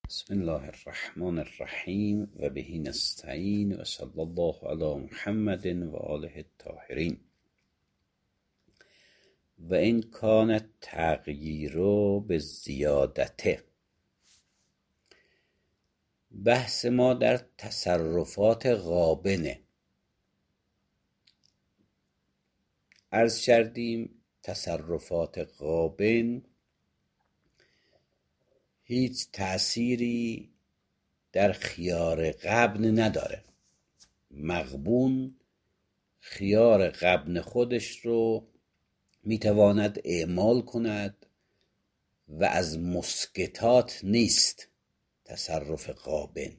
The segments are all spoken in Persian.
بسم الله الرحمن الرحیم و به نستعین و صلی الله علی محمد و آله الطاهرین. و این کان التغییر بالزیادة. بحث ما در تصرفات غابنه. عرض کردیم تصرفات غابن هیچ تأثیری در خیار غبن نداره. مغبون خیار غبن خودش رو میتواند اعمال کند و از مسکتات نیست تصرف غابن.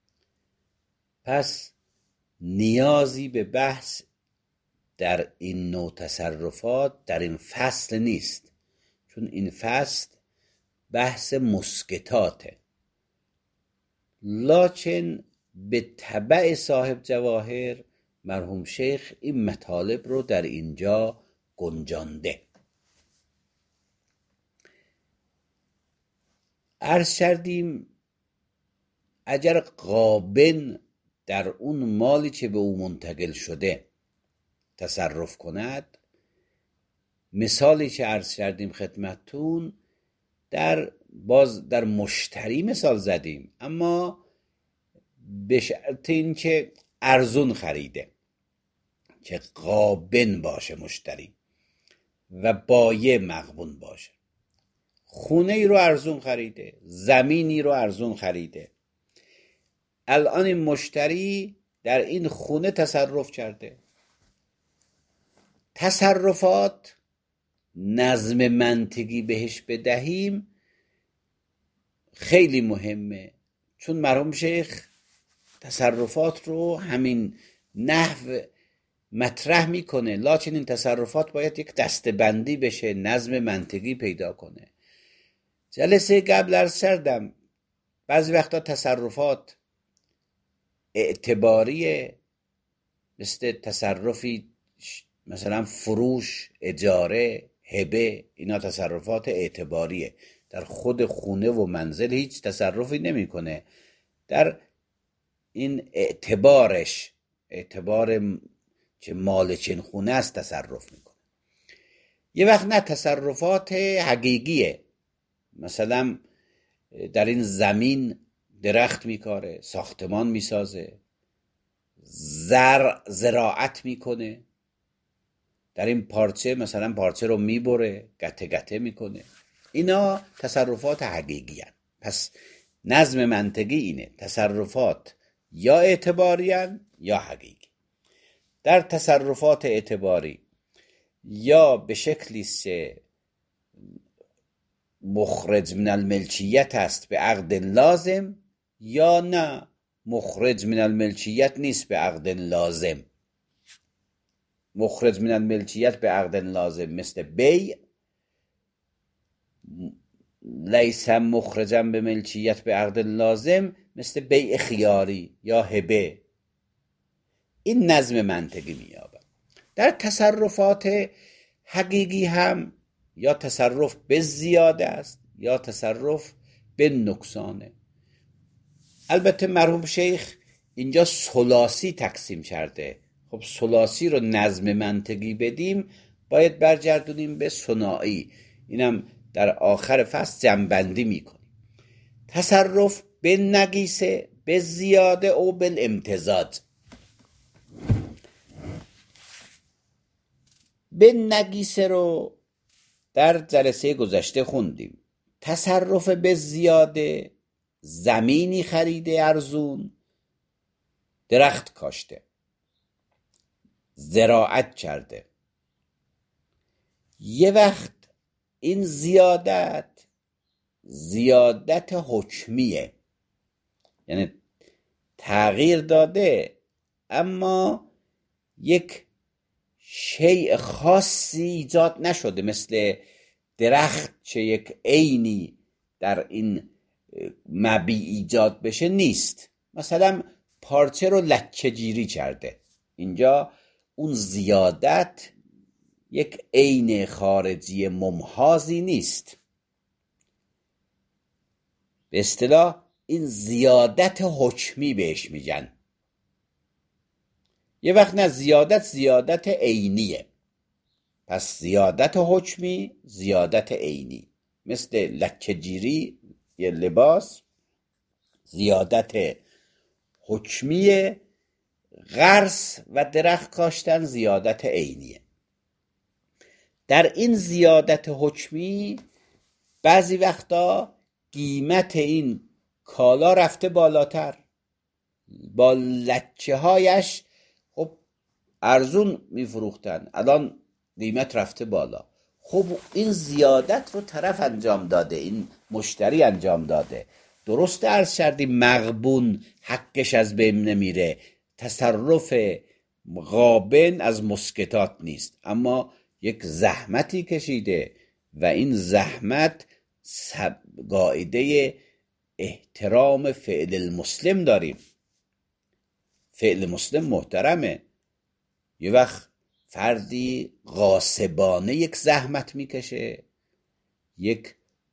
پس نیازی به بحث در این نوع تصرفات در این فصل نیست، چون این فصل بحث مسکتاته. لکن به تبع صاحب جواهر مرحوم شیخ این مطالب رو در اینجا گنجانده. عرض کردیم اگر غابن در اون مالی که به او منتقل شده تصرف کند، مثالی که عرض کردیم خدمتتون در مشتری مثال زدیم، اما به شرط این که ارزون خریده، که غابن باشه مشتری و بایع مغبون باشه. خونه ای رو ارزون خریده، زمینی رو ارزون خریده. الان این مشتری در این خونه تصرف کرده. تصرفات نظم منطقی بهش بدهیم خیلی مهمه، چون مرحوم شیخ تصرفات رو همین نحو مطرح میکنه، لکن این تصرفات باید یک دسته‌بندی بشه، نظم منطقی پیدا کنه. جلسه قبل عرض کردم بعضی وقتا تصرفات اعتباریه، مثل تصرفی مثلا فروش، اجاره، هبه، اینا تصرفات اعتباریه. در خود خونه و منزل هیچ تصرفی نمیکنه، در این اعتبارش، اعتبار که مالکین خونه است تصرف میکنه. یه وقت نه، تصرفات حقیقیه، مثلا در این زمین درخت میکاره، ساختمان میسازه، زراعت میکنه، در این پارچه مثلا پارچه رو میبره، گته گته میکنه. اینا تصرفات حقیقی هن. پس نظم منطقی اینه، تصرفات یا اعتباری هن یا حقیقی. در تصرفات اعتباری یا به شکلی که مخرج من الملکیت است به عقد لازم، یا نه مخرج من الملکیت نیست به عقد لازم. مخرج من الملکیت به عقد لازم مثل بیع، لیس مخرجا به ملکیت به عقد لازم مثل بیع خیاری یا هبه. این نظم منطقی می‌یابد. در تصرفات حقیقی هم یا تصرف به زیاده است یا تصرف به نقصانه. البته مرحوم شیخ اینجا ثلاثی تقسیم کرده. خب ثلاثی رو نظم منطقی بدیم باید برگردونیم به ثنایی. اینم در آخر فصل جمع‌بندی میکنیم. تصرف به نقیصه، به زیاده او بالامتزاج. به نقیصه رو در جلسه گذشته خوندیم. تصرف به زیاده، زمینی خریده ارزون، درخت کاشته، زراعت کرده. یه وقت این زیادت حکمیه، یعنی تغییر داده اما یک شیء خاصی ایجاد نشده، مثل درخت چه یک عینی در این مبیع ایجاد بشه نیست. مثلا پارچه رو لکه گیری کرده، اینجا اون زیادت یک عین خارجی ممحاضی نیست. به اصطلاح این زیادت حکمی بهش میگن. یه وقت نه، زیادت عینیه. پس زیادت حکمی، زیادت عینی، مثل لکه‌گیری یه لباس زیادت حکمی، غرس و درخت کاشتن زیادت عینیه. در این زیادت حکمی بعضی وقتا قیمت این کالا رفته بالاتر، با لکه هایش خب ارزون میفروختن، الان قیمت رفته بالا. خب این زیادت رو طرف انجام داده، این مشتری انجام داده. درست عرض کردیم مغبون حقش از بین نمیره، تصرف غابن از مسکتات نیست، اما یک زحمتی کشیده و این زحمت قاعده احترام فعل المسلم داریم. فعل مسلم محترمه. یه وقت فردی غاصبانه یک زحمت میکشه، یک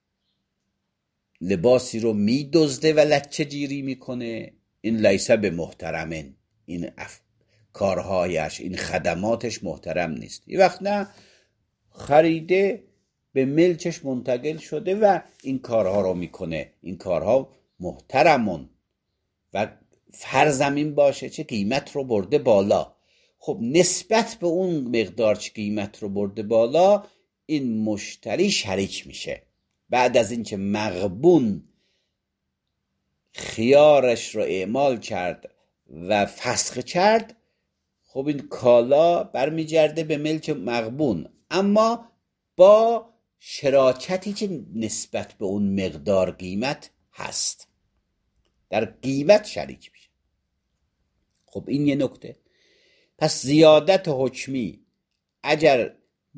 لباسی رو میدزده و لکه‌گیری میکنه، این لیسه به محترمن، این کارهایش، این خدماتش محترم نیست. یه وقت نه، خریده به ملکش منتقل شده و این کارها رو میکنه، این کارها محترمون و فرضم این باشه چه قیمت رو برده بالا. خب نسبت به اون مقدار چه قیمت رو برده بالا، این مشتری شریک میشه. بعد از اینکه مغبون خیارش رو اعمال کرد و فسخ کرد، خب این کالا برمیگرده به ملک مغبون، اما با شراکتی که نسبت به اون مقدار قیمت هست، در قیمت شریک میشه. خب این یه نکته. پس زیادت حکمی اگر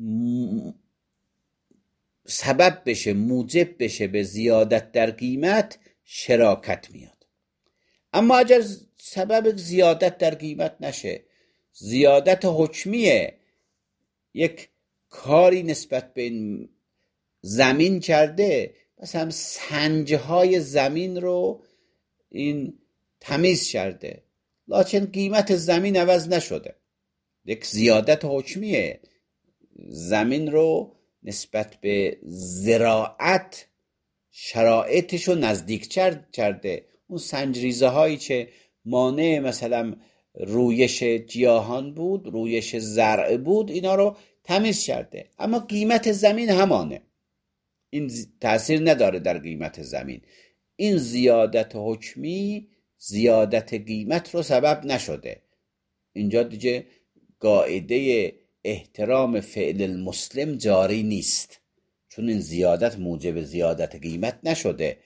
سبب بشه، موجب بشه به زیادت در قیمت، شراکت میاد. اما اگر سبب زیادت در قیمت نشه، زیادت حکمیه، یک کاری نسبت به این زمین کرده، مثلا سنجهای زمین رو این تمیز کرده، لکن قیمت زمین عوض نشده، یک زیادت حکمیه. زمین رو نسبت به زراعت شرایطش رو نزدیک کرده، اون سنجریزه هایی که مانع مثلا رویش گیاهان بود، رویش زرع بود، اینا رو تمیز کرده، اما قیمت زمین همانه، این تأثیر نداره در قیمت زمین. این زیادت حکمی زیادت قیمت رو سبب نشده. اینجا دیگه قاعده احترام فعل المسلم جاری نیست، چون این زیادت موجب زیادت قیمت نشده.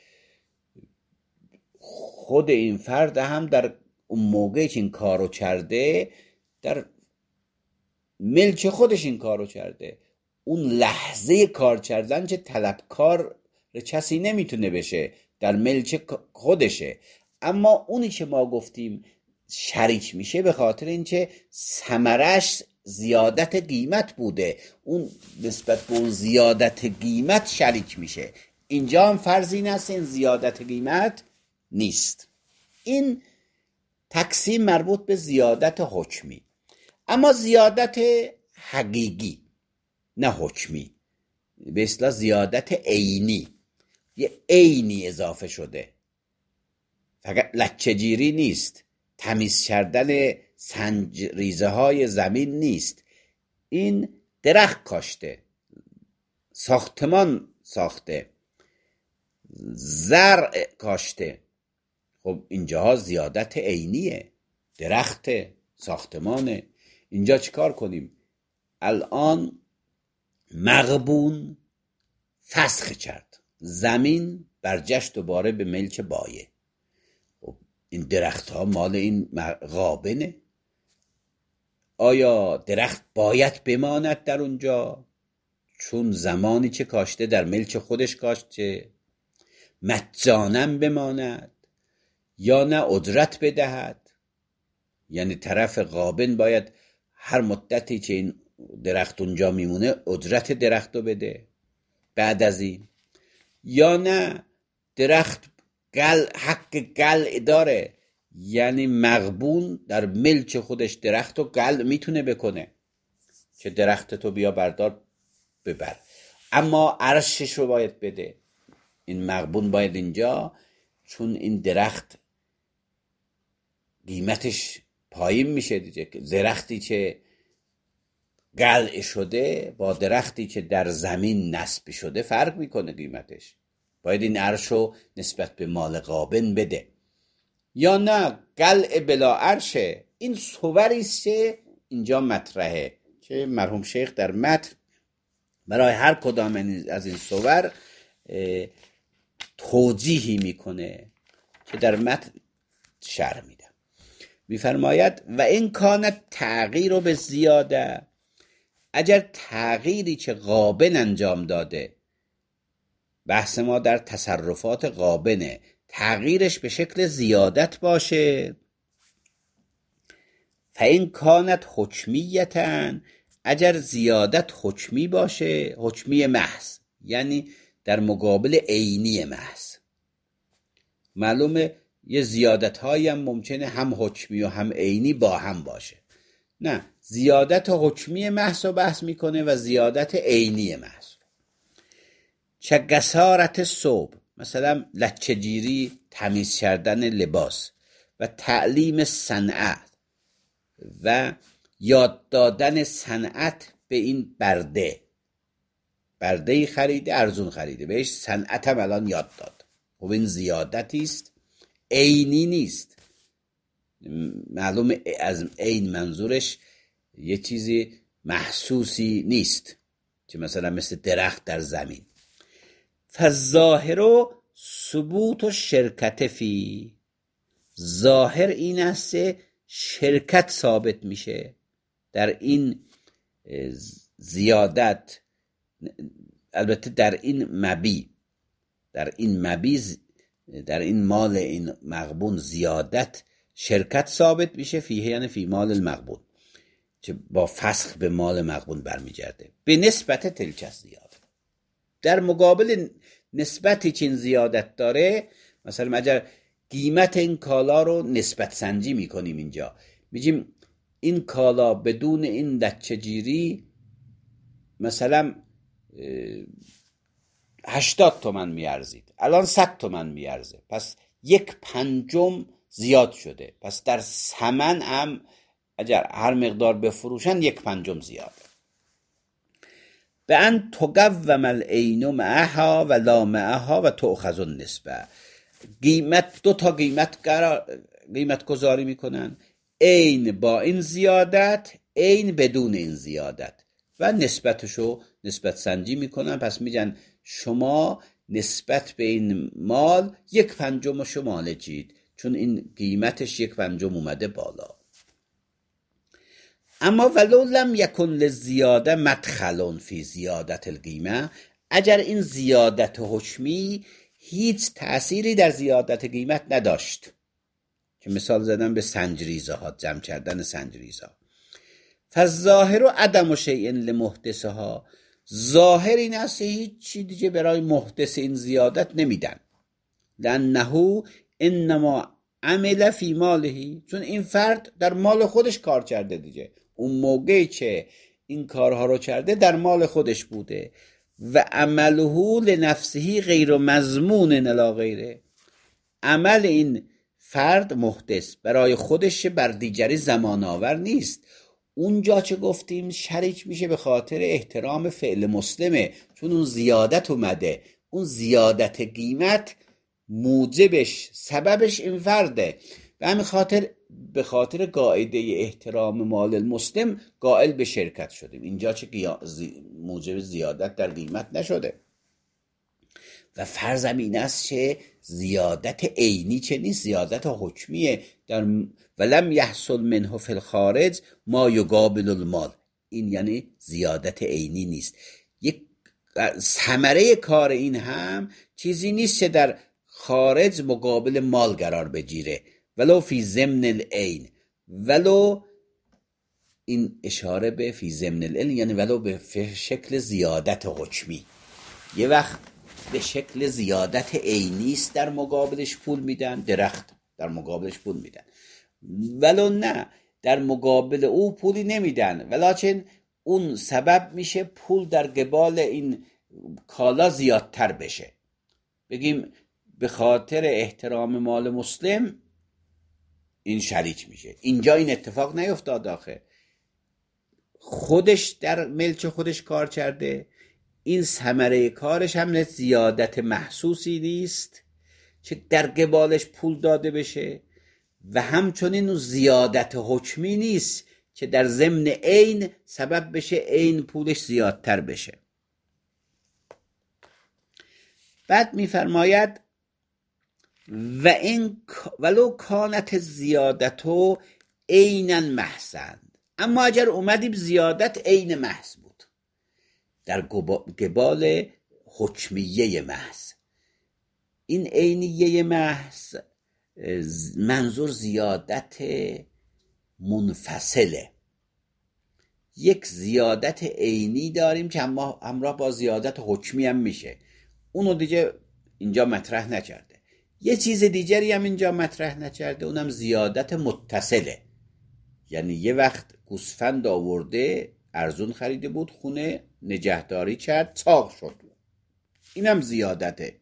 خود این فرد هم در اون موقعی که این کارو کرده، در ملک خودش این کارو کرده، اون لحظه کار کردن که طلبکار کسی نمیتونه بشه، در ملک خودشه. اما اونی که ما گفتیم شریک میشه، به خاطر اینکه ثمرش زیادت قیمت بوده، اون نسبت به اون زیادت قیمت شریک میشه. اینجا هم فرض این است این زیادت قیمت نیست. این تقسیم مربوط به زیادت حکمی. اما زیادت حقیقی، نه حکمی، به اصطلاح زیادت عینی، یه عینی اضافه شده، فقط لکه‌گیری نیست، تمیز کردن سنجریزه های زمین نیست، این درخت کاشته، ساختمان ساخته، زرع کاشته. خب اینجاها زیادت عینیه، درخت، ساختمانه. اینجا چیکار کنیم؟ الان مغبون فسخ کرد، زمین برگشت دوباره به ملک بایه. خب این درخت ها مال این غابنه. آیا درخت باید بماند در اونجا چون زمانی که کاشته در ملک خودش کاشته، مجانم بماند یا نه اجرت بدهد؟ یعنی طرف غابن باید هر مدتی که این درخت اونجا میمونه اجرت درخت رو بده بعد از این، یا نه درخت حق قلع داره، یعنی مغبون در ملک خودش درخت و قلع میتونه بکنه که درخت تو بیا بردار ببر، اما عرشش رو باید بده. این مغبون باید اینجا، چون این درخت قیمتش پایین میشه دیگه. درختی که قلع شده با درختی که در زمین نصب شده فرق میکنه قیمتش. باید این عرش رو نسبت به مال غابن بده، یا نه قلع بلا عرشه. این صوری است که اینجا مطرحه که مرحوم شیخ در متن برای هر کدام از این صور توجیهی میکنه که در متن شرح میدم. میفرماید و این کانت تغییر به زیاده، اگر تغییری که غابن انجام داده، بحث ما در تصرفات غابنه، تغییرش به شکل زیادت باشه، فین کانت حکمیتن، اگر زیادت حکمی باشه، حکمی محض یعنی در مقابل عینی محض. معلومه یه زیادت هایی هم ممکنه هم حکمی و هم عینی با هم باشه. نه، زیادت حکمی محض رو بحث میکنه و زیادت عینی محض. چه قصارت صوب، مثلا لچه‌گیری، تمیز کردن لباس و تعلیم صنعت و یاد دادن صنعت به این برده‌ای خریده، ارزون خریده، بهش صنعت هم الان یاد داد. خب این زیادتی است، عینی نیست. معلوم از عین منظورش یه چیزی محسوسی نیست که مثلا مثل درخت در زمین. فالظاهر ثبوت و شرکت فی، ظاهر این است شرکت ثابت میشه در این زیادت، البته در این مبی، در این مال این مغبون زیادت شرکت ثابت میشه. فیه یعنی فی مال المغبون، که با فسخ به مال مغبون برمیگرده. به نسبت تلک زیادت، در مقابل نسبتی که این زیادت داره، مثلا اگر قیمت این کالا رو نسبت سنجی میکنیم، اینجا میگیم این کالا بدون این لچه‌گیری مثلا 80 تومن میارزید، الان 100 تومن میارزه، پس 1/5 زیاد شده. پس در ثمن هم اگر هر مقدار بفروشن 1/5 زیاده. به ان تقوم العین معها و لا معها و تؤخذ النسبه، دو تا قیمت گذاری میکنن، عین با این زیادت، عین بدون این زیادت، و نسبتشو نسبت سنجی میکنن. پس میگن شما نسبت به این مال 1/5 شما لجید، چون این قیمتش 1/5 اومده بالا. اما ولو لم یکن للزیاده مدخل فی زیادت القیمه، اگر این زیادت حکمی هیچ تأثیری در زیادت قیمت نداشت، که مثال زدن به سنجریزه ها، جمع کردن سنجریزه ها، فالظاهر عدم شیء لمحدثها، ظاهر این است هیچ چی دیگه برای محدث این زیادت نمیدن. لانه انما عمل فی ماله، چون این فرد در مال خودش کار کرده دیگه، اون موقعی که این کارها رو کرده در مال خودش بوده. و عمله لنفسه غیر مضمون الی غیره، عمل این فرد محدث برای خودش بر دیگری زمان آور نیست. اونجا چه گفتیم شریک میشه به خاطر احترام فعل مسلمه، چون اون زیادت اومده، اون زیادت قیمت موجبش سببش این فرده، و همین خاطر به خاطر قاعده احترام مال المسلم قائل به شرکت شدیم. اینجا چه موجب زیادت در قیمت نشده. و فرض این است که زیادت عینی چه نیست، زیادت حکمیه. در ولم یحصل منه فی الخارج ما یقابل المال، این یعنی زیادت عینی نیست. یک ثمره کار این هم چیزی نیست که در خارج مقابل مال قرار بگیره، ولو فی ضمن العین، ولو این اشاره به فی ضمن العین یعنی ولو به شکل زیادت حکمی. یه وقت به شکل زیادت عینی است، در مقابلش پول میدن، درخت در مقابلش پول میدن، ولو نه در مقابل او پولی نمیدن، ولکن اون سبب میشه پول در قبال این کالا زیادتر بشه. بگیم به خاطر احترام مال مسلم این شریک میشه. اینجا این اتفاق نیفتاد، آخه خودش در ملک خودش کار کرده، این ثمره کارش هم زیادت محسوسی نیست که در قبالش پول داده بشه و همچنین زیادت حکمی نیست که در ضمن عین سبب بشه عین پولش زیادتر بشه. بعد میفرماید و این ولو کانت زیادتو عینا محض، اما اگر اومدیم زیادت عین محض بود در قبال حکمیه محض، این عینیه محض منظور زیادت منفصله. یک زیادت عینی داریم که اما همراه با زیادت حکمی هم میشه، اونو دیگه اینجا مطرح نکرده. یه چیز دیگری هم اینجا مطرح نکرده، اونم زیادت متصله. یعنی یه وقت گوسفند آورده ارزون خریده بود، خونه نگهداری کرد چاق شد، اینم زیادته.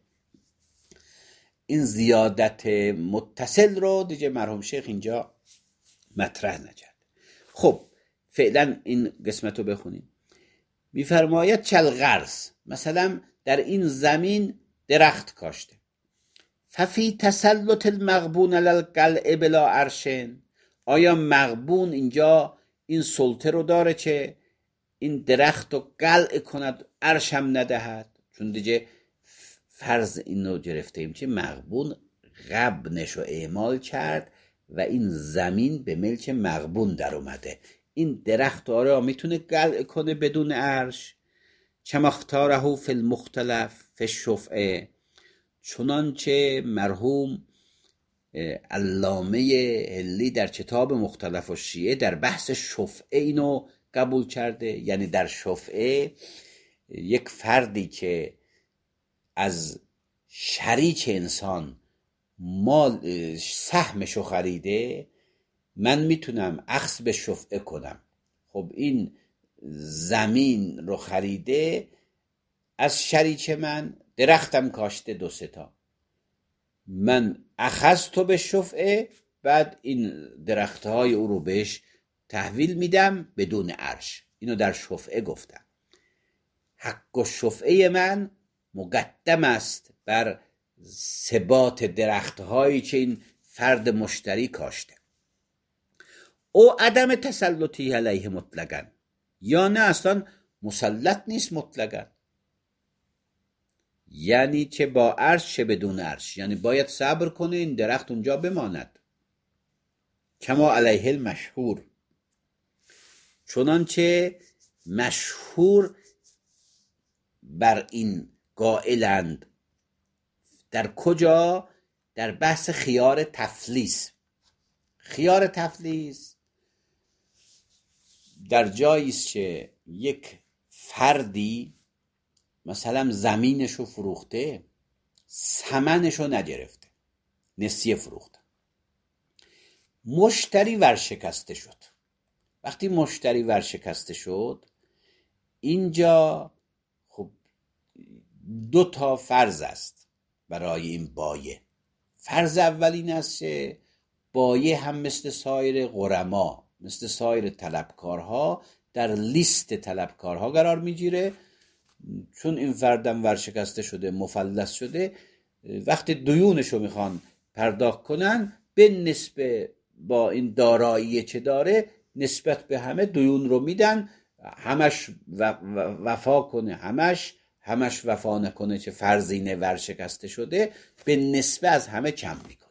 این زیادت متصل رو دیگه مرحوم شیخ اینجا مطرح نکرد. خب فعلا این قسمت رو بخونیم. میفرماید چلغرس، مثلا در این زمین درخت کاشته، ففی تسلط المغبون علی القلع بلا عرشن، آیا مغبون اینجا این سلطه رو داره که این درخت رو قلع کند، عرش هم ندهد؟ چون دیگه فرض اینو گرفتیم که مغبون غبنش رو اعمال کرد و این زمین به ملک مغبون در اومده، این درخت آره میتونه قلع کنه بدون عرش. کما اختاره فی المختلف فی الشفعه، چنانچه مرحوم علامه حلی در کتاب مختلف الشیعه در بحث شفعه اینو قبول کرده. یعنی در شفعه یک فردی که از شریک انسان مال سهمشو خریده، من میتونم اخذ به شفعه کنم. خب این زمین رو خریده از شریک من، درختم کاشته 2-3 تا، من اخذتو به شفعه، بعد این درختهای او رو بهش تحویل میدم بدون عرش. اینو در شفعه گفتم. حق و شفعه من مقدم است بر ثبات درختهایی که این فرد مشتری کاشته. او عدم تسلطی علیه مطلقاً، یا نه اصلا مسلط نیست مطلقاً، یعنی چه با عرش چه بدون عرش، یعنی باید صبر کنه این درخت اونجا بماند. کما علیه المشهور، چنانچه مشهور بر این قائلند. در کجا؟ در بحث خیار تفلیس. خیار تفلیس در جایی است که یک فردی مثلا زمینشو فروخته، ثمنشو نگرفته، نسیه فروخته، مشتری ورشکسته شد. وقتی مشتری ورشکسته شد، اینجا خب 2 تا فرض است برای این بایع. فرض اول این است که بایع هم مثل سایر غرما، مثل سایر طلبکارها در لیست طلبکارها قرار میگیره. چون این فردم ورشکسته شده، مفلس شده، وقتی دیونشو میخوان پرداخت کنن، به نسبت با این دارایی که داره نسبت به همه دیون رو میدن، همش وفا کنه، همش وفا نکنه که فرزینه ورشکسته شده، به نسبت از همه کم میکنن.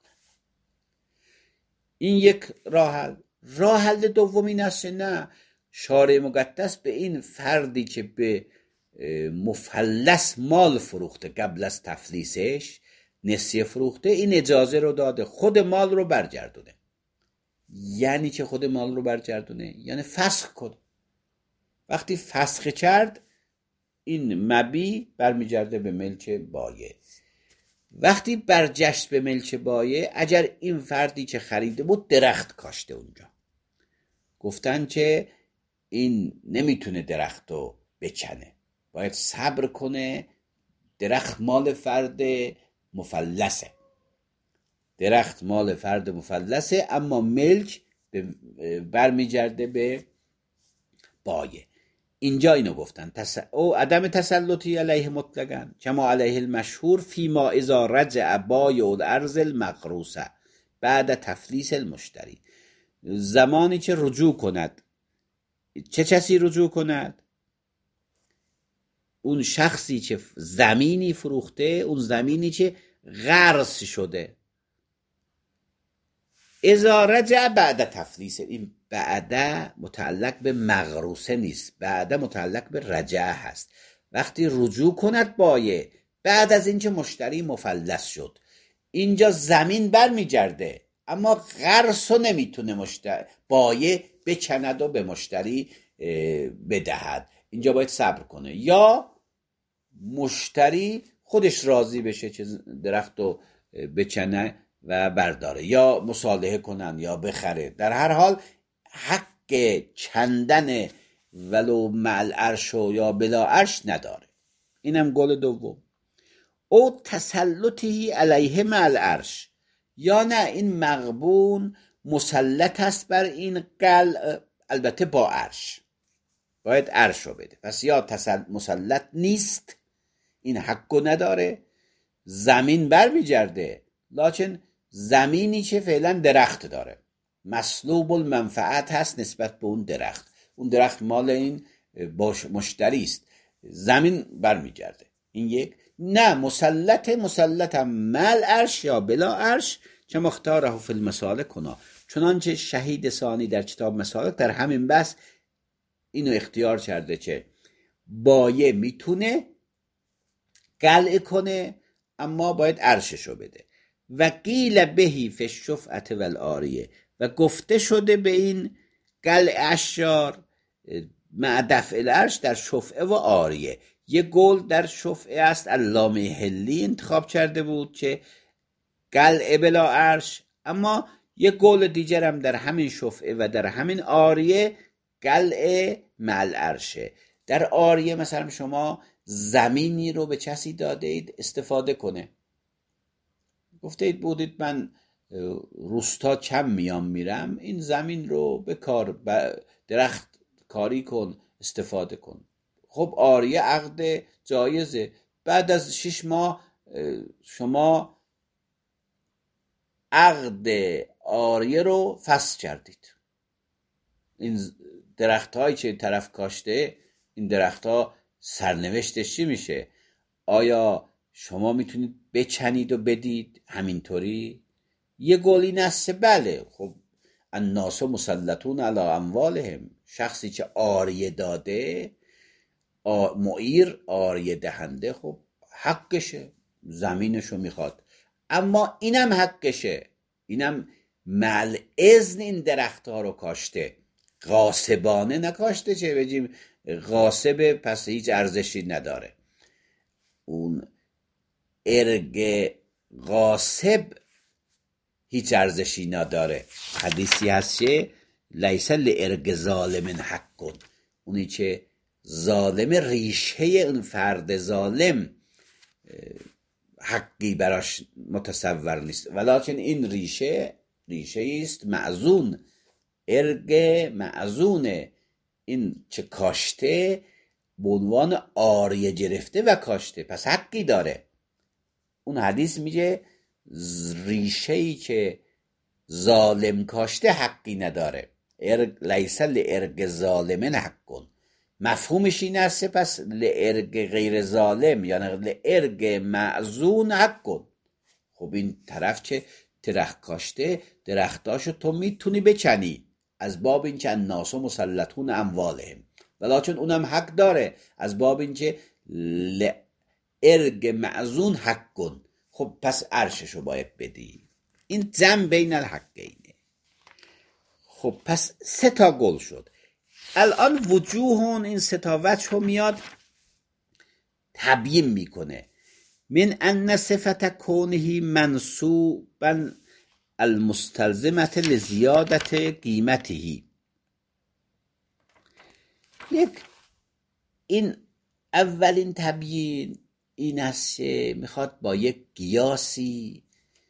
این یک راه حل دوم این است نه، شارع مقدس به این فردی که به مفلس مال فروخته قبل از تفلیسش، نسیه فروخته، این اجازه رو داده خود مال رو برگردونه. یعنی که خود مال رو برگردونه یعنی فسخ کنه. وقتی فسخ کرد این مبی برمیگرده به ملک بایع. وقتی برجشت به ملک بایع، اگر این فردی که خریده بود درخت کاشته اونجا، گفتن که این نمیتونه درخت رو بکنه، باید صبر کنه، درخت مال فرد مفلسه، درخت مال فرد مفلسه، اما ملک برمیگرده به بایع. اینجا اینو گفتن او عدم تسلطی علیه مطلقاً کما علیه المشهور فیما اذا رجع بایع الارض المغروسه بعد تفلیس المشتری. زمانی که رجوع کند، چه کسی رجوع کند؟ اون شخصی که زمینی فروخته، اون زمینی که غرس شده. اذا رجع بعد تفلیس، این بعد متعلق به مغروسه نیست، بعد متعلق به رجع هست. وقتی رجوع کند بایع بعد از اینکه مشتری مفلس شد، اینجا زمین برمیگرده اما غرس رو نمیتونه بایع بکند و به مشتری بدهد. اینجا باید صبر کنه یا مشتری خودش راضی بشه که درخت رو بکنه و برداره، یا مصالحه کنن یا بخره. در هر حال حق چندن ولو مع العرش یا بلا عرش نداره. اینم گل دوم. او تسلطی علیه مع العرش، یا نه این مغبون مسلط است بر این قلع، البته با عرش، باید عرش رو بده. پس یا مسلط نیست، این حقو نداره، زمین برمیگرده، لکن زمینی که فعلا درخت داره مسلوب المنفعت هست نسبت به اون درخت، اون درخت مال این مشتری است، زمین برمیگرده. این یک. نه مسلط مل عرش یا بلا عرش که مختاره فی المسالک کنا، چنانچه شهید ثانی در کتاب مسالک در همین بحث اینو اختیار کرده که بایع میتونه قلع کنه اما باید عرششو بده. و قیل بهی فی الشفعة والعاریه، و گفته شده به این قلع اشجار مع دفع العرش در شفعه و عاریه. یه قول در شفعه است، علامه حلی انتخاب کرده بود که قلع بلا عرش، اما یه قول دیگر هم در همین شفعه و در همین عاریه قلع مع العرشه. در عاریه مثلا شما زمینی رو به کسی داده اید استفاده کنه، گفته اید بودید من روستا کم میرم، این زمین رو به کار درخت کاری کن، استفاده کن. خب عاریه عقد جایزه، بعد از 6 ماه شما عقد عاریه رو فسخ کردید. این درخت هایی که طرف کاشته، این درخت ها سرنوشتش چی میشه؟ آیا شما میتونید بچنید و بدید همینطوری؟ یه گلی نسته بله. خب الناس مسلطون علی اموالهم، شخصی که عاریه داده، معیر عاریه دهنده، خب حقشه، زمینشو میخواد، اما اینم حقشه، اینم مع اذن این درخت ها رو کاشته، غاصبانه نکاشته، چه بگیم غاصبه پس هیچ ارزشی نداره. اون ارگ غاصب هیچ ارزشی نداره. حدیثی هست که لیس لارگ ظالم حق، اونی که ظالم ریشه اون فرد ظالم حقی براش متصور نیست، ولکن این ریشه است معزون، ارگ معزون، این چه کاشته به عنوان عاریه گرفته و کاشته، پس حقی داره. اون حدیث میگه ریشه‌ای که ظالم کاشته حقی نداره. لیس لارگ ظالم حق، مفهومش این است پس لارگ غیر ظالم یعنی لارگ معزون حق. خب این طرف که درخت کاشته، درختاشو تو میتونی بکنی از باب این که الناس مسلطون اموالهم، ولکن اونم حق داره از باب این که لارگ معزون حق. خب پس عرششو باید بدی. این جمع بین الحقینه. خب پس 3 تا گل شد. الان وجوهون، این 3 تا وجه میاد تبیین میکنه. من ان صفت کونه منصوبا المستلزمت لزیادت قیمته. این اولین تبیین این است که میخواد با یک قیاسی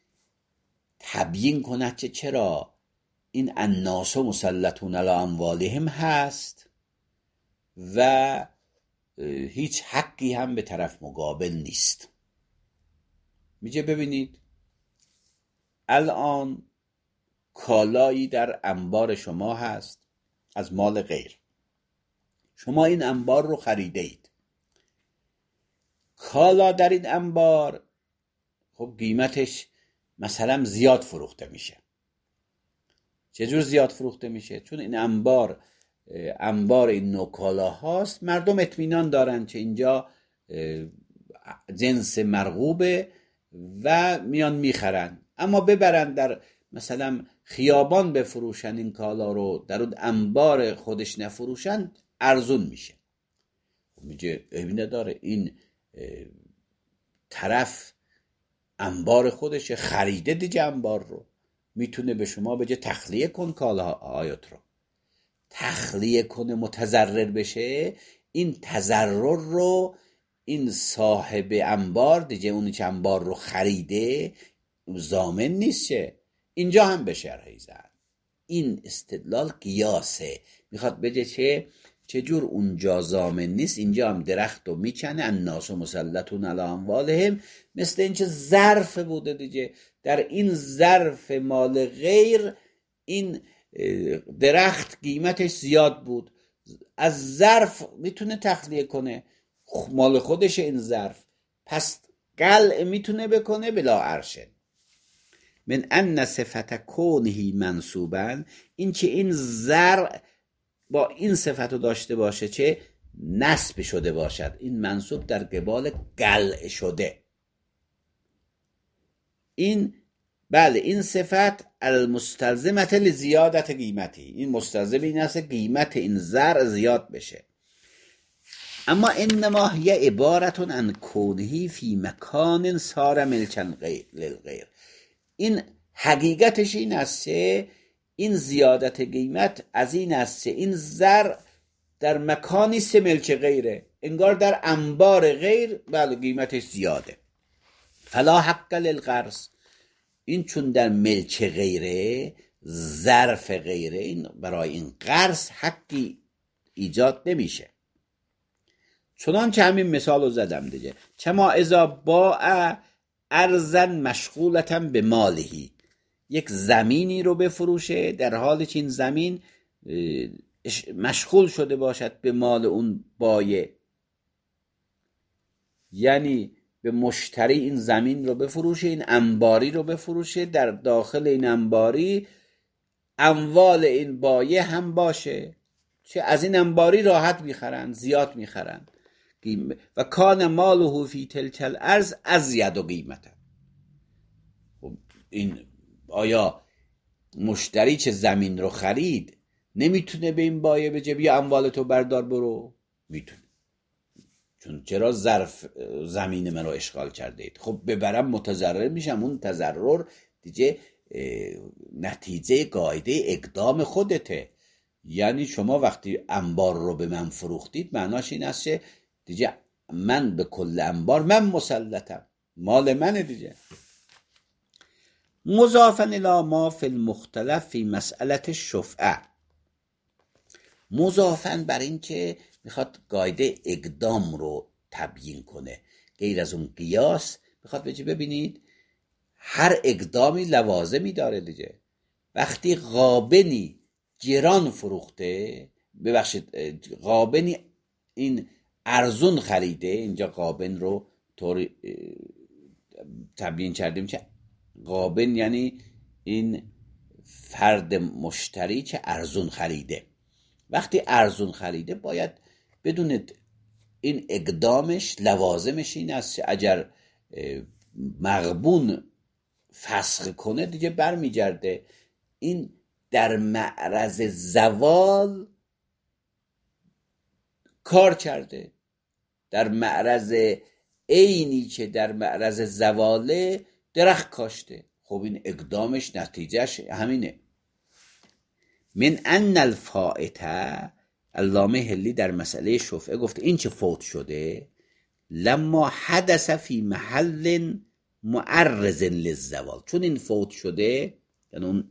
تبیین کند که چرا این الناس مسلطون علی اموالهم هست و هیچ حقی هم به طرف مقابل نیست. میگه ببینید الان کالایی در انبار شما هست از مال غیر، شما این انبار رو خریده اید. کالا در این انبار خب قیمتش مثلا زیاد فروخته میشه. چجور زیاد فروخته میشه؟ چون این انبار این نوع کالا هاست، مردم اطمینان دارن که اینجا جنس مرغوبه و میان میخرن. اما ببرن در مثلا خیابان بفروشن این کالا رو، در اون انبار خودش نفروشن، ارزون میشه. میگه اینا داره این طرف انبار خودش خریده دیگه، انبار رو میتونه به شما بگه تخلیه کن کالا آیات رو، تخلیه کنه متضرر بشه. این تضرر رو این صاحب انبار دیگه، اونی که انبار رو خریده ضامن نیست که اینجا هم به شرحی زد. این استدلال قیاسه، میخواد بگه چجور اونجا ضامن نیست اینجا هم درخت رو میکنه. الناس مسلطون علی اموالهم، مثل این که ظرف بوده دیگه، در این ظرف مال غیر این درخت قیمتش زیاد بود، از ظرف میتونه تخلیه کنه، مال خودش این ظرف، پس قلع میتونه بکنه بلا عرشه. من ان صفت کونه منصوبا، این که این زرع با این صفت رو داشته باشه چه نصب شده باشد، این منصوب در قبال قلع شده. این بله این صفت المستلزمت لزیادت قیمتی، این مستلزم این است قیمت این زرع زیاد بشه. اما انما هی عبارتون عن کونه فی مکان صار ملکا للغیر. این حقیقتش این است این زیادت قیمت از این است این زرع در مکانی است ملک غیره، انگار در انبار غیر بله قیمتش زیاده. فلا حق للغرس، این چون در ملک غیره، ظرف غیره، این برای این قرض حقی ایجاد نمیشه. چنانچه همین مثال رو زدم دیگه، چما اذا باع ارضا مشغولتا به مالهی، یک زمینی رو بفروشه در حالی که این زمین مشغول شده باشد به مال اون بایع، یعنی به مشتری این زمین رو بفروشه، این انباری رو بفروشه، در داخل این انباری اموال این بایع هم باشه، چه از این انباری راحت میخرن، زیاد میخرن. و کان ماله فی تلک الارض ازید و قیمتا. این آیا مشتری چه زمین رو خرید نمیتونه به این بایع بگه بیا اموالتو بردار برو؟ میتونه، چون چرا ظرف زمین من رو اشغال کرده اید. خب ببرم متضرر میشم، اون تضرر دیگه نتیجه قاعده اقدام خودته. یعنی شما وقتی انبار رو به من فروختید معناش این است که دیگه من به کل انبار من مسلطم، مال منه دیگه. مضافاً الی ما فی المختلف فی مسئله الشفعه، مضافاً بر این که میخواد قاعده اقدام رو تبیین کنه، غیر از اون قیاس میخواد بگه ببینید هر اقدامی لوازمی داره دیگه. وقتی غابنی گران فروخته، ببخشید غابنی این ارزون خریده، اینجا غابن رو طوری تبیین کردیم که غابن یعنی این فرد مشتری که ارزون خریده. وقتی ارزون خریده باید بدونید این اقدامش لوازمش این است که اگر مغبون فسخ کنه دیگه برمیگرده، این در معرض زوال کار کرده، در معرض عینی که در معرض زواله درخت کاشته. خب این اقدامش نتیجهش همینه. من ان الفائته، علامه حلی در مسئله شفعه گفته این چه فوت شده، لما حدث فی محل معرض للزوال، چون این فوت شده یعنی اون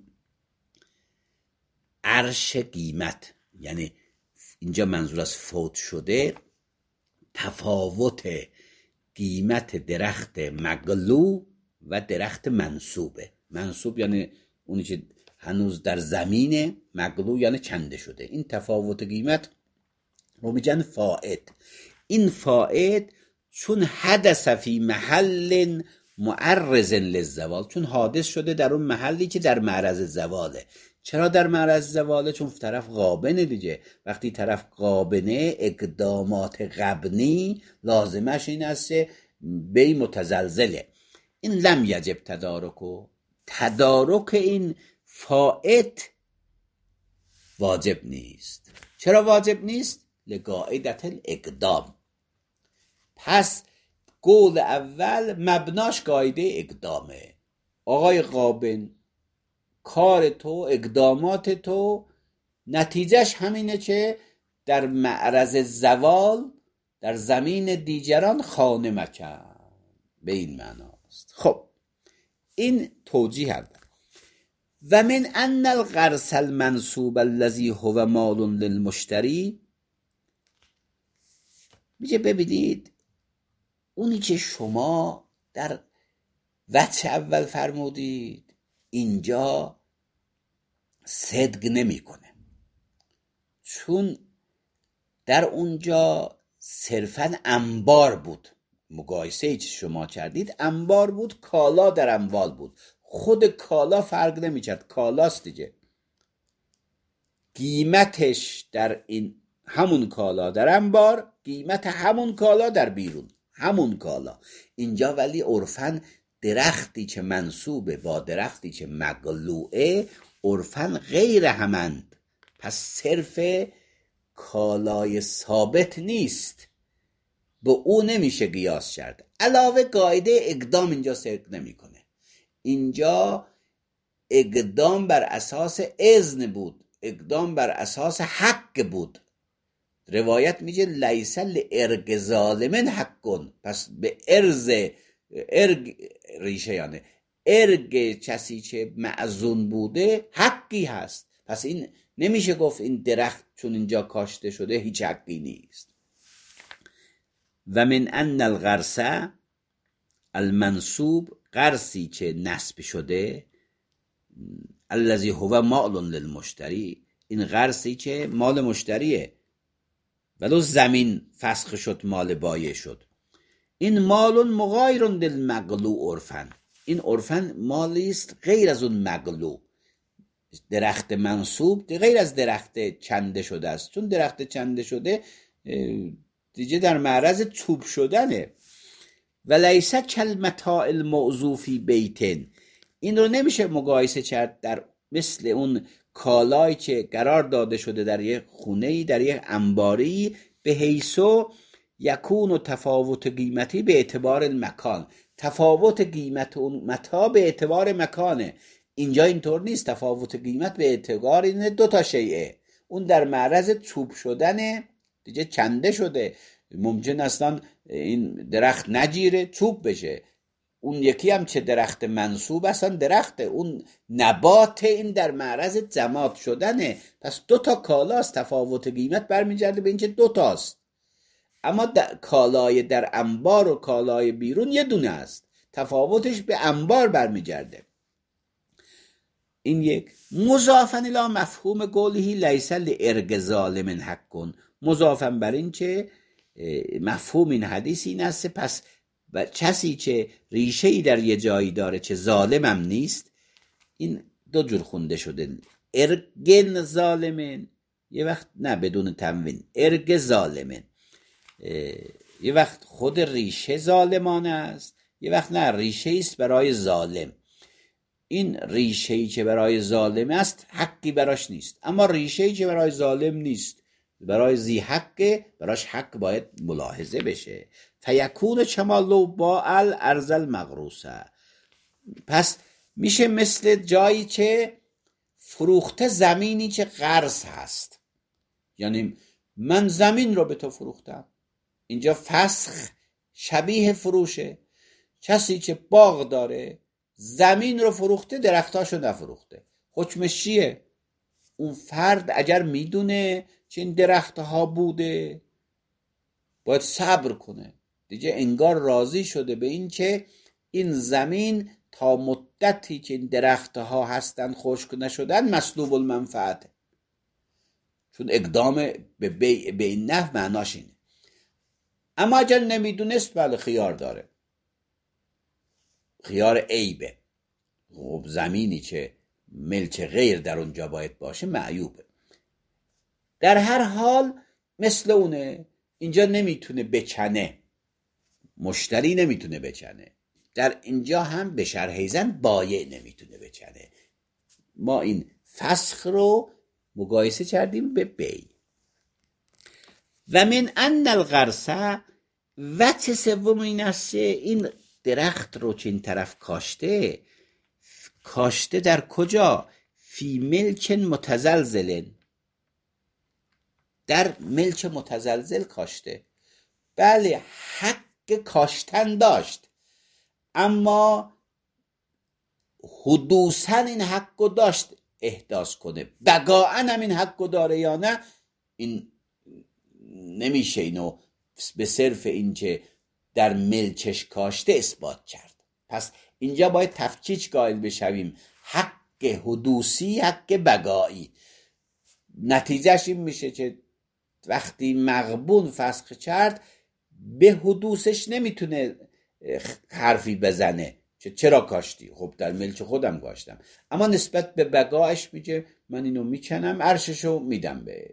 عرش قیمت، یعنی اینجا منظور از فوت شده تفاوت قیمت درخت مقلو و درخت منصوبه. منصوب یعنی اونی که هنوز در زمینه، مقلو یعنی کنده شده. این تفاوت قیمت رو میگن فائت. این فائت چون حدث فی محل معرض للزوال، چون حادث شده در اون محلی که در معرض زواله. چرا در معرض زواله؟ چون طرف غابنه دیگه. وقتی طرف غابنه اقدامات غبنی لازمش این است بی متزلزله. این لم یجب تدارک این فائت واجب نیست. چرا واجب نیست؟ لقاعدت الاقدام. پس قول اول مبناش قاعده اقدامه. آقای غابن، کار تو، اقدامات تو نتیجهش همینه که در معرض زوال در زمین دیگران خانه مکن، به این معناست. خب این توجیه اول. و من ان الغرس المنصوب الذي هو مال للمشتری، میگه ببینید اونی که شما در وجه اول فرمودید اینجا صدق نمیکنه، چون در اونجا صرفاً انبار بود. مقایسه ای که شما کردید انبار بود، کالا در اموال بود. خود کالا فرق نمیکرد، کالاست دیگه. قیمتش در این همون کالا در انبار، قیمت همون کالا در بیرون، همون کالا. اینجا ولی عرفاً درختی که منصوبه با درختی که مقلوعه عرفاً غیر همند، پس صرف کالای ثابت نیست، به او نمیشه قیاس کرد. علاوه قاعده اقدام اینجا صدق نمیکنه. اینجا اقدام بر اساس اذن بود، اقدام بر اساس حق بود. روایت میگه لیس لارگ ظالمن حقون، پس به ارگ ریشه یعنی ارگ کسی که معزون بوده حقی هست. پس این نمیشه گفت این درخت چون اینجا کاشته شده هیچ حقی نیست. و من ان الغرس المنصوب، غرسی که نصب شده، الذی هو مال للمشتری، این غرسی که مال مشتریه ولو زمین فسخ شد مال بایع شد. این مال مغایر للمقلوع عرفاً، این عرفاً مالی است غیر از اون مقلوع. درخت منصوب غیر از درخت چنده شده است، چون درخت چنده شده دیگه در معرض چوب شدنه. ولیس کالمتاع الموضوع فی بیت، این رو نمیشه مقایسه کرد در مثل اون کالایی که قرار داده شده در یک خونه‌ای، در یک انباری، به حیثو یکون و تفاوت قیمتی به اعتبار المکان، تفاوت قیمت اون متاع به اعتبار مکانه. اینجا اینطور نیست، تفاوت قیمت به اعتبار این دو تا شیئه. اون در معرض چوب شدنه دیگه، چنده شده، ممکن اصلا این درخت نجیره چوب بشه. اون یکی هم چه درخت منصوب اصلا درخته، اون نبات، این در معرض جماد شدنه. پس دو تا کالاست، تفاوت قیمت برمیگرده به این که دو تاست. اما کالای در انبار و کالای بیرون یه دونه است، تفاوتش به انبار برمیگرده. این یک. مضافاً الی مفهوم قوله لیس لارگ ظالم حق، مضافاً بر این که مفهوم این حدیث این است پس کسی که ریشه‌ای در یه جایی داره چه ظالمم نیست. این دو جور خونده شده، ارگن ظالمن یه وقت نه بدون تنوین، ارگ ظالمن یه وقت خود ریشه ظالمانه است، یه وقت نه ریشه است برای ظالم. این ریشه‌ای که برای ظالم است حقی براش نیست، اما ریشه‌ای که برای ظالم نیست برای ذی حق، براش حق باید ملاحظه بشه. فیکون کما لو باع الارض المغروسه، پس میشه مثل جایی که فروخته زمینی که قرض هست، یعنی من زمین رو به تو فروختم. اینجا فسخ شبیه فروشه. کسی که باغ داره زمین رو فروخته، درختاشو نفروخته، حکمش چیه؟ اون فرد اگر میدونه که این درختها بوده باید صبر کنه دیگه، انگار راضی شده به این که این زمین تا مدتی که این درختها هستن خشک نشدن مسلوب المنفعته، چون اقدام به این نحو معناش اینه. اما اگر نمیدونست، بله خیار داره، خیار عیبه. خب زمینی که ملک غیر در اونجا باید باشه معیوبه. در هر حال مثل اونه، اینجا نمیتونه بکنه، مشتری نمیتونه بکنه، در اینجا هم به شرح زن بایع نمیتونه بکنه. ما این فسخ رو مقایسه کردیم به بیع. و من ان الغرس، وجه سوم این است این درخت رو که این طرف کاشته در کجا؟ فی ملک متزلزل، در ملک متزلزل کاشته. بله حق کاشتن داشت، اما حدوثاً این حق رو داشت احداث کنه، بقاءً هم این حق رو داره یا نه، این نمیشه اینو به صرف این که در ملکش کاشته اثبات کرد. پس اینجا باید تفکیک قائل بشویم، حق حدوثی، حق بقایی. نتیجهش این میشه که وقتی مغبون فسخ کرد به حدوثش نمیتونه حرفی بزنه که چرا کاشتی، خب در ملک خودم کاشتم، اما نسبت به بقایش میگه من اینو میکنم، عرششو میدم بهت.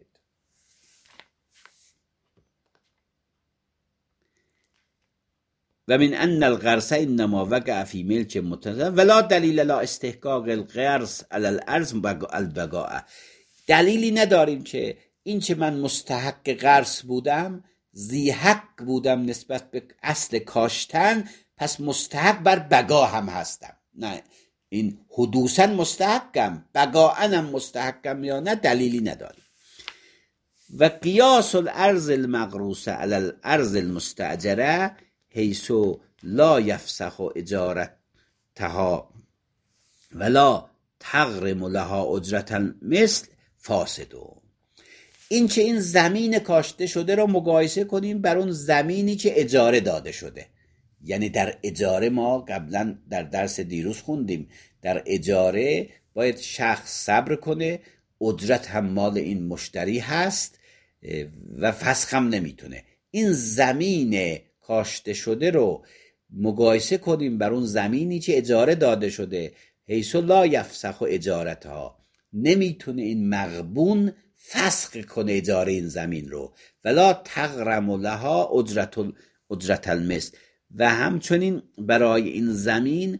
و من ان الغرس انما وقع فی ملک متزلزل ولا دلیل لا استحقاق الغرس علی الارض البقاء، دلیلی نداریم که این که من مستحق غرس بودم، ذی حق بودم نسبت به اصل کاشتن، پس مستحق بر بقا هم هستم. نه، این حدوثاً مستحقم، بقاءً هم مستحقم یا نه، دلیلی نداریم. و قیاس الارض المغروسه علی الارض المستاجره حیث لا یفسخ اجارتها ولا تغرم لها اجرة مثل فاسدو. این که این زمین کاشته شده رو مقایسه کنیم بر اون زمینی که اجاره داده شده. یعنی در اجاره ما قبلا در درس دیروز خوندیم، در اجاره باید شخص صبر کنه، اجرت هم مال این مشتری هست و فسخ هم نمیتونه. این زمین کاشته شده رو مقایسه کنیم بر اون زمینی که اجاره داده شده، حیث لا یفسخ اجارتها، نمیتونه این مغبون فسخ کنه اجاره این زمین رو، ولا تغرم لها اجرت المثل، و همچنین برای این زمین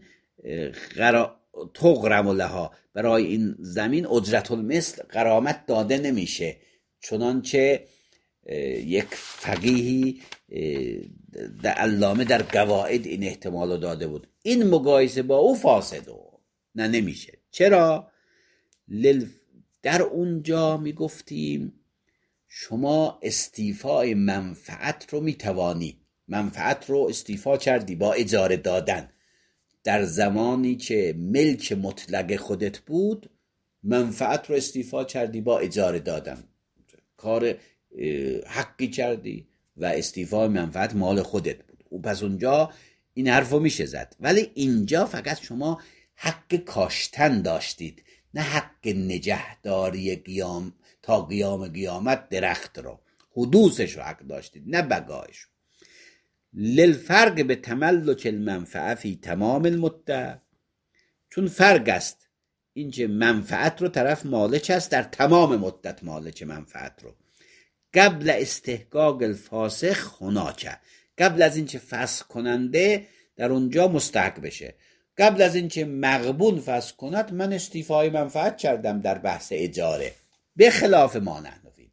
تغرم لها، برای این زمین اجرت المثل غرامت داده نمیشه، چنانچه یک فقیهی علامه در قواعد این احتمال داده بود. این مقایسه با او فاسده، نمیشه. چرا؟ در اونجا میگفتیم شما استیفای منفعت رو میتوانی، منفعت رو استیفا کردی با اجاره دادن، در زمانی که ملک مطلق خودت بود منفعت رو استیفا کردی با اجاره دادن، کار حقی کردی و استیفای منفعت مال خودت بود، او پس اونجا این حرف رو میشه زد. ولی اینجا فقط شما حق کاشتن داشتید، نه حق نگهداری تا قیام قیامت درخت رو، حدوثش رو حق داشتید نه بقایش. للفرق به تملک المنفعه فی تمام المدت، چون فرق است اینکه منفعت رو طرف مالک است در تمام مدت، مالک منفعت رو، قبل استحقاق الفاسخ هناک، قبل از اینکه فسخ کننده در اونجا مستحق بشه، قبل از اینکه مغبون فسخ کند من استیفای منفعت کردم در بحث اجاره، به خلاف ما نحنفی.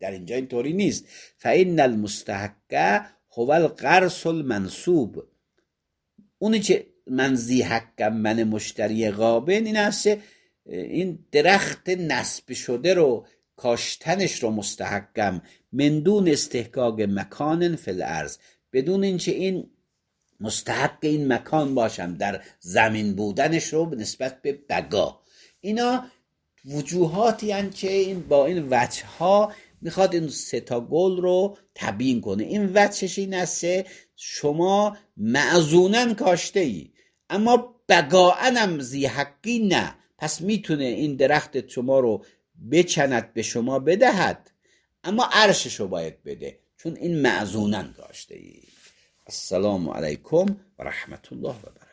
در اینجا اینطوری نیست. فإن المستحق هو القرص المنصوب. اونی که من ذی حقم، من مشتری غابن، این است این درخت نصب شده رو کاشتنش رو مستحقم، من دون استحقاق مکان فی الارض، بدون اینکه این مستحق این مکان باشم در زمین بودنش رو نسبت به بقا. اینا وجوهاتی هستند که این با این وجه ها میخواد این سه تا گل رو تبیین کنه. این وجهش این است شما معزونن کاشته ای اما بقاءن هم ذی حقی نه، پس میتونه این درخت شما رو بچند به شما بدهد اما عرشش رو باید بده چون این معزونن کاشته ای. السلام علیکم و رحمت الله و برکاته.